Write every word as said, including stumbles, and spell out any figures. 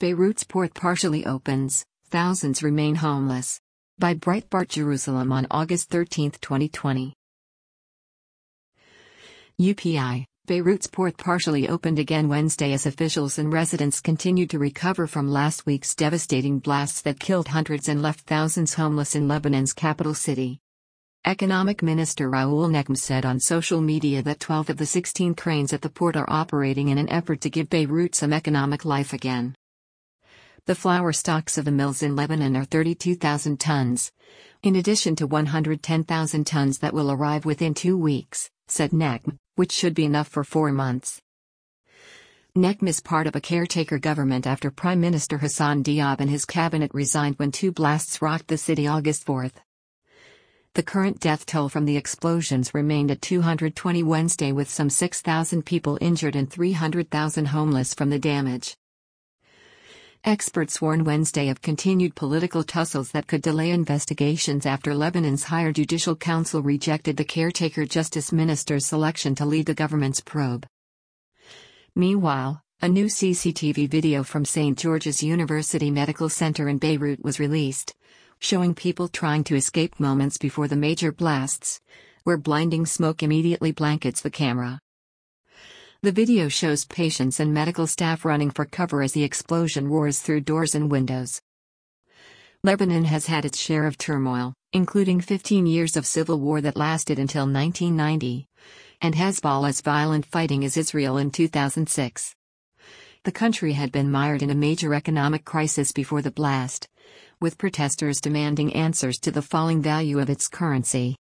Beirut's port partially opens, thousands remain homeless. By Breitbart Jerusalem on August thirteenth, twenty twenty. U P I, Beirut's port partially opened again Wednesday as officials and residents continued to recover from last week's devastating blasts that killed hundreds and left thousands homeless in Lebanon's capital city. Economic Minister Raoul Necm said on social media that twelve of the sixteen cranes at the port are operating in an effort to give Beirut some economic life again. The flour stocks of the mills in Lebanon are thirty-two thousand tons, in addition to one hundred ten thousand tons that will arrive within two weeks, said Necm, which should be enough for four months. Necm is part of a caretaker government after Prime Minister Hassan Diab and his cabinet resigned when two blasts rocked the city August fourth. The current death toll from the explosions remained at two hundred twenty Wednesday, with some six thousand people injured and three hundred thousand homeless from the damage. Experts warned Wednesday of continued political tussles that could delay investigations after Lebanon's Higher Judicial Council rejected the caretaker justice minister's selection to lead the government's probe. Meanwhile, a new C C T V video from Saint George's University Medical Center in Beirut was released, showing people trying to escape moments before the major blasts, where blinding smoke immediately blankets the camera. The video shows patients and medical staff running for cover as the explosion roars through doors and windows. Lebanon has had its share of turmoil, including fifteen years of civil war that lasted until nineteen ninety, and Hezbollah's violent fighting as Israel in two thousand six. The country had been mired in a major economic crisis before the blast, with protesters demanding answers to the falling value of its currency.